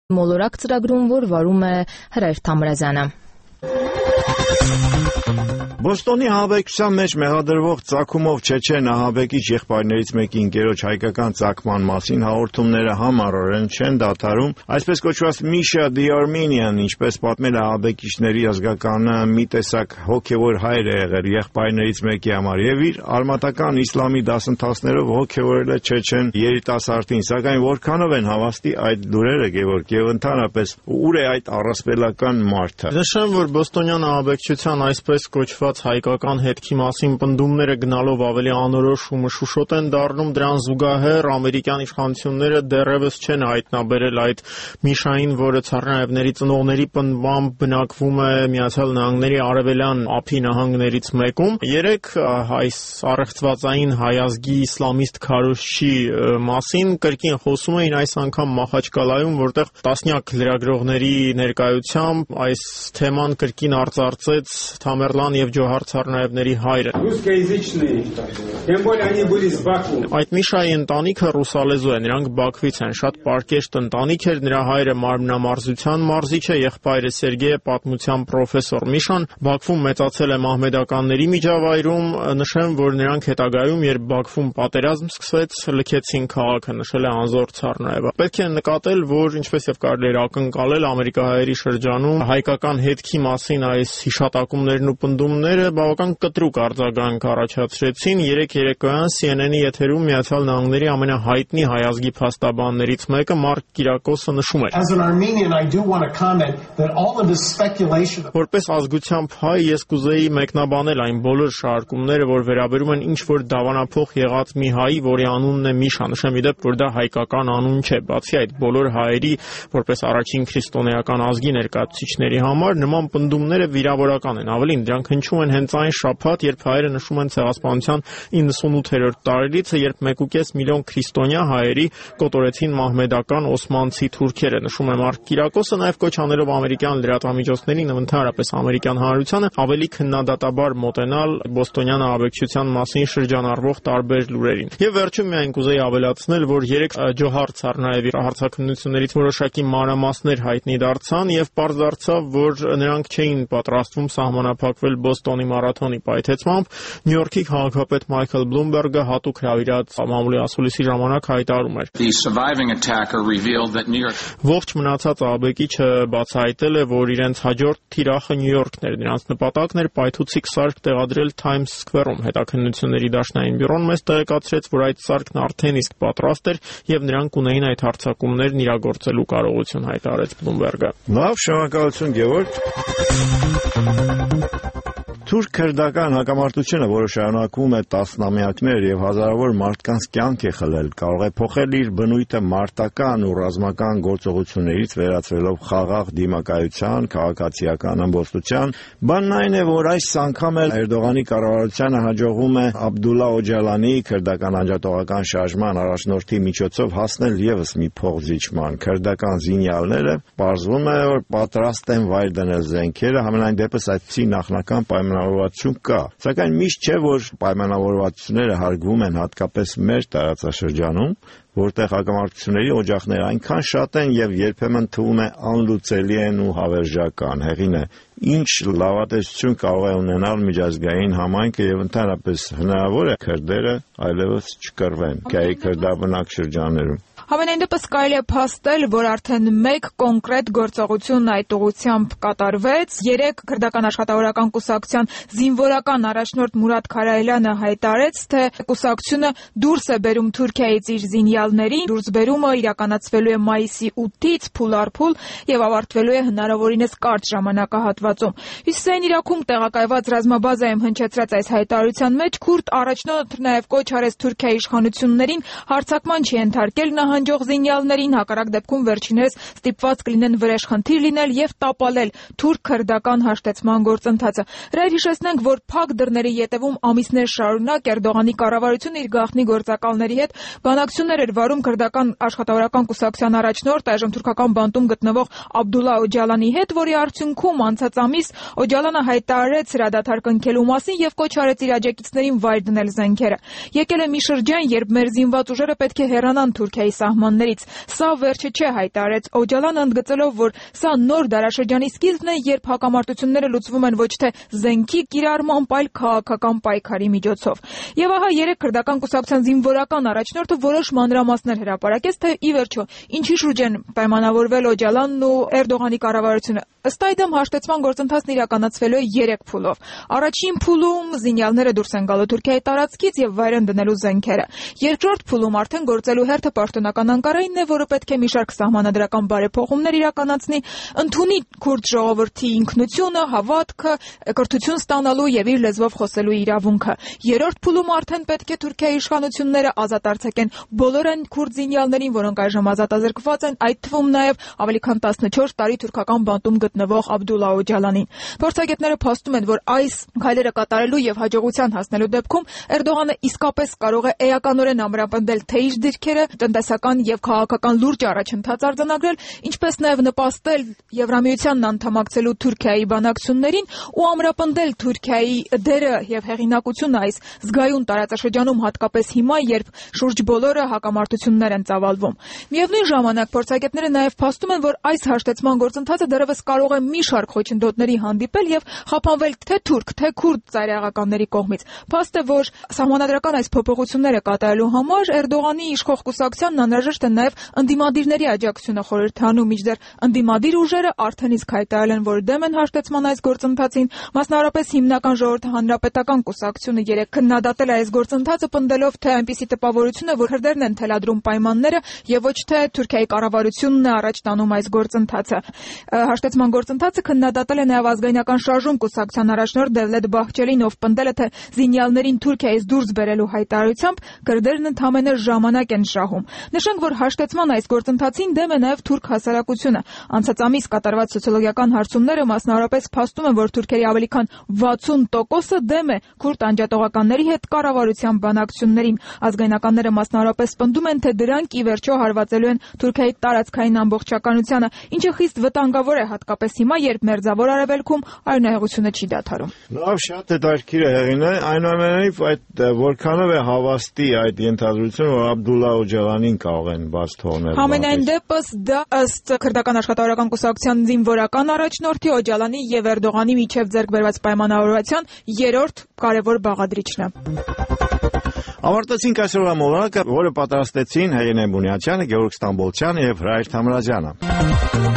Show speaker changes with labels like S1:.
S1: Մոլորակ ծրագրում, որ վարում է Հրայր Թամրազյանը։
S2: Բոստոնի ահաբեկչության մեջ մեղադրվող ծագումով չեչեն ահաբեկիչ եղբայրներից մեկի ընկերոջ հայկական ծագման մասին հաղորդումները համառորեն չեն դադարում, այսպես կոչված Misha the Armenian, ինչպես պատմել է ահաբեկիչների ազգականը, մի տեսակ հոգևոր հայր է եղել եղբայրներից մեկի համար եւ իր արմատական իսլամի դասընթացներով հոգևորել է չեչեն երիտասարդին, սակայն որքանով են հավաստի այդ լուրերը, Գևորգ, եւ ընդհանրապես ուր է այդ առասպելական մարդը։
S3: Նշեմ, որ բոստոնյան ահաբեկչության այսպես կոչված հայկական հետքի մասին պնդումները գնալով ավելի անորոշ ու մշուշոտ են դառնում, դրան զուգահեռ ամերիկյան իշխանությունները դեռևս չեն հայտնաբերել այդ Միշային, որը ցառնայևների ծնողների պնդմամբ բնակվում է Միացյալ Նահանգների արևելյան ափի նահանգներից մեկում։ Երեք այս առեղծվածային հայազգի իսլամիստ քարոզչի մասին կրկին խոսում էին այս անգամ Մախաչկալայում, որտեղ տասնյակ լրագրողների ներկայությամբ այս թեման կրկին արծարծեց Թամերլան եւ Ջոհար Ցառնայևների հայրը։ Այդ Միշայի ընտանիքը ռուսալեզու է, նրանք Բաքվից են, շատ պարկեշտ ընտանիք էր, նրա հայրը մարմնամարզության մարզիչ է, եղբայրը Սերգեյը պատմության պրոֆեսոր։ Միշան Բաքվում մեծացել է մահմեդականների միջավայրում, նշեմ, որ նրանք հետագայում, երբ Բաքվում պատերազմ սկսվեց, լքեցին քաղաքը, նշել է Անզոր Ցառնայևը։ Պետք է նկատել, որ ինչպես եւ կարելի էր ակնկալել ամերիկահայերի շրջանում հայկական հետքի մասին այս հիշատակումներն ու պնդումները բավական կտրուկ արձագանք առաջացրեցին։ Երեք երեկոյան CNN-ի եթերում Միացյալ Նահանգների ամենահայտնի հայազգի փաստաբաններից մեկը Մարկ Կիրակոսը նշում էր. Որպես ազգությամբ հայ ես կուզեի մեկնաբանել այն բոլոր շարժումները, որ վերաբերում են ինչ-որ դավանափոխ եղած մի հայի, որի անունն է Միշա, նշեմ իդեպ, որ դա հայկական անուն չէ։ Բացի այդ, բոլոր հայերի, որպես առաջին քրիստոնեական ազգի ներկայացուցիչների համար նման պնդումները վիրավորական են։ Ավելին, դրանք հնչում են հենց այն շաբաթ, երբ հայերը նշում են ցեղասպանության 98-րդ տարելիցը, երբ 1.5 միլիոն քրիստոնյա հայերի կոտորեցին մահմեդական օսմանցի թուրքերը, նշում է Մարկ Կիրակոսը, նաև կոչ անելով ամերիկյան լրատվամիջոցներին, ընդհանրապես ամերիկյան հանրությանը ավելի քննադատաբար մոտենալ բոստոնյան ահաբեկչության մասին շրջանառվող տարբեր լուրերին։ Եվ վերջում միայն կուզեի ավելացնել, որ երեք Ջոհար Ցառնայևի հարցաքննություններից որոշակի մանրամասներ հայտնի դարձան եւ պարզ դարձավ, որ նրանք չէին պատրաստվում սահմանափակվել Բոստոնի մարաթոնի պայթեցմամբ։ Նյու Յորքի քաղաքապետ Մայքլ Բլումբերգը հատուկ հրավիրած մամուլի ասուլիսի ժամանակ հայտարարում էր. Ողջ մնացած ահաբեկիչը բացահայտել է, որ իրենց հաջորդ թիրախը Նյու Յորքն էր։ Նրանց նպատակն էր պայթուցիկ սարք տեղադրել Times Square-ում։ Հետաքննությունների դաշնային բյուրոն մեզ տեղեկացրեց, որ այդ սարքն արդեն իսկ պատրաստ էր եւ նրանք ունեին այդ հարձակումներն իրագործելու կարողություն, հայտարարեց Բլումբերգը։
S2: Լավ, շնորհակալություն, Գևորգ։ Թուրք-քրդական հակամարտությունը, որը շարունակվում է տասնամյակներ եւ հազարավոր մարդկանց կյանք է խլել, կարող է փոխել իր բնույթը մարտական ու ռազմական գործողություններից վերածվելով խաղաղ դիմակայության, քաղաքացիական ամբողջության։ Բանն այն է, որ այս անգամ էլ Էրդողանի կառավարությանը հաջողվում է Աբդուլլա Օջալանի քրդական անջատողական շարժման առաջնորդի միջոցով հասնել եւս մի փոխզիջման։ Քրդական զինյալները պարզվում է, որ պատրաստ են վայր դնել զենքերը, համենայն դեպս այդպիսի նախնական պայմանավորվածություն կա, սակայն միշտ չէ, որ պայմանավորվածությունները հարգվում են հատկապես մեր տարածաշրջանում, որտեղ հակամարտությունների օջախները այնքան շատ են եւ երբեմն թվում է անլուծելի են ու հավերժական։ Հեղինը ինչ լավատեսություն կարող է ունենալ միջազգային համայնքը եւ ընդհանրապես հնարավոր է քրդերը այլևս չկռվեն քրդաբնակ շրջաններում։
S4: Համենայն դեպս կարելի է փաստել, որ արդեն մեկ կոնկրետ գործողություն այդ ուղղությամբ կատարվեց։ Երեք քրդական աշխատավորական կուսակցության զինվորական առաջնորդ Մուրադ Քարայելյանը հայտարարեց, թե կուսակցությունը դուրս է բերում Թուրքիայից իր զինյալներին, դուրսբերումը իրականացվելու է մայիսի 8-ից փուլ առ փուլ եւ ավարտվելու է հնարավորինս կարճ ժամանակահատվածում։ Հյուսիսային Իրաքում տեղակայված ռազմաբազայում հնչեցրած այս հայտարարության մեջ քուրդ առաջնորդը նաեւ կոչ արեց Թուրքիայի իշխանություններին հարձակման չենթարկել նահանջող զինյալներին, հակառակ դեպքում վերջիններս ստիպված կլինեն վրեժխնդիր լինել եւ տապալել թուրք-քրդական հաշտեցման գործընթացը։ Հրայր հիշեցնենք, որ փակ դռների ետևում ամիսներ շարունակ Էրդողանի կառավարությունը իր գաղտնի գործակալների հետ բանակցություններ էր վարում քրդական աշխատավորական կուսակցության առաջնորդ, այժմ թուրքական բանտում գտնվող Աբդուլլա Օջալանի հետ, որի արդյունքում անցած ամիս Օջալանը հայտարարեց հրադադար կնքելու մասին եւ կոչ արեց իր աջակիցներին վայր դնել զենքերը։ Եկել է մի շրջան, երբ մեր զինված ուժերը պետք է հեռանան Թուրքիայի սահմաններից։ Սա վերջը չէ, հայտարարեց Օջալանը, ընդգծելով, որ սա նոր դարաշրջանի սկիզբն է, երբ հակամարտությունները լուծվում են ոչ թե զենքի կիրառմամբ, այլ քաղաքական պայքարի միջոցով։ Եվ ահա երեք քրդական կուսակցության զինվորական առաջնորդը որոշ մանրամասներ հրապարակեց, թե ի վերջո ինչի շուրջ են պայմանավորվել Օջալանն ու Էրդողանի կառավարությունը։ Ըստ այդմ հաշտեցման գործընթացն իրականացվելու է 3 փուլով։ Առաջին փուլում զինյալները դուրս են գալու Թուրքիայի տարածքից եւ վայր են դնելու զենքերը։ Երկրորդ փուլում արդեն գործելու հերթը պաշտոնական Անկարային է, որը պետք է մի շարք սահմանադրական բարեփոխումներ իրականացնի, ընդունի քուրդ ժողովրդի ինքնությունը, հավատքը, կրթություն ստանալու եւ իր լեզվով խոսելու իրավունքը։ Երրորդ փուլում արդեն պետք է Թուրքիայի իշխանությունները ազատ արձակեն բոլոր այն քուրդ զինյալներին, որոնք այժմ ազատազրկված են, այդ թվում նաեւ ավելի քան 14 տարի թուրքական բանտում գտնվող Աբդուլլա Օջալանին։ Փորձագետները փաստում են, որ այս քայլերը կատարելու եւ հաջողության հասնելու դեպքում Էրդողանը իսկապես կարող է էականորեն ամրապնդել թե իր դիրքերը, տնտեսական եւ քաղաքական լուրջ առաջընթաց արձանագրել, ինչպես նաեւ նպաստել Եվրամիությանն անդամակցելու Թուրքիայի բանակցություններին ու ամրապնդել Թուրքիայի դերը եւ հեղինակությունը այս զգայուն տարածաշրջանում, հատկապես հիմա, երբ շուրջ բոլորը հակամարտություններ են ծավալվում։ Միևնույն ժամանակ փորձագետները նաեւ փաստում են, որ այս հաշտեցման գործընթացը դեռևս կարող է մի շարք խոչընդոտների հանդիպել եւ խափանվել թե թուրք, թե քուրդ ծայրահեղականների կողմից։ Փաստ է, որ սահմանադրական այս փոփոխությունները կատարելու համար Էրդողանի իշխող կուսակցությանն անհրաժեշտ է նաեւ ընդդիմադիրների աջակցությունը խորհրդանում, մինչդեռ ընդդիմադիր ուժերը արդեն իսկ հայտարարել են, որ դեմ են հաշտեցման այս գործընթացին, մասնավորապես հիմնական ժողովրդի հանրապետական կուսակցությունը երեք քննադատել է այս գործընթացը, պնդելով, թե այնպիսի տպավորություն է, որ քրդերն են թելադրում պայմանները եւ ոչ թե Թուրքիայի կառավարությունն է առաջ տանում այս գործընթացը։ Հաշտեցման գործընթացը քննադատել է նաեւ ազգայնական շարժում կուսակցության առաջնորդ Դևլետ Բահչելին, ով պնդել է, թե զինյալներին Թուրքիայից դուրս բերելու հայտարարությամբ քրդերն ընդհանրապես ժամանակ են շահում։ Նշենք, որ հաշտեցման այս գործընթացին դեմ է նաեւ թուրք հասարակությունը։ Անցած ամիս կատարված սոցիոլոգիական հարցումները մասնավորապես փաստում են, որ թուրքերի ավելի քան 60%-ը դեմ է քուրդ անջատողականների հետ կառավարության բանակցություններին։ Ազգայնականները մասնավորապես պնդում են, թե դրանք ի վերջո հարվածելու են Թուրքիայի տարածքային ամբողջականությանը, ինչը խիստ վտանգավոր է հատկապես հիմա, երբ Մերձավոր Արևելքում արյունահեղությունը չի դադարում։
S2: Լավ, շատ հետաքրքիր է Հեղինե, այնուամենայնիվ այդ որքանով է հավաստի այդ ենթադրությունը, որ Աբդուլլա Օջալանին կարող են բաց թողնել։
S4: Համենայն դեպս դա ըստ քրդական աշխատավորական կուսակցության զինվորական առաջնորդի Օջալանի եւ Էրդողանի միջև ձեռք բերված պայմանավորվածության երրորդ կարևոր բաղադրիչն է։
S2: Ավարտեցինք այսօրվա մոլորակը, որը պատրաստեցին Հեղինե Բունյացյանը, Գևորգ Ստամբոլցյանը եւ Հրայր Թամրազյանը։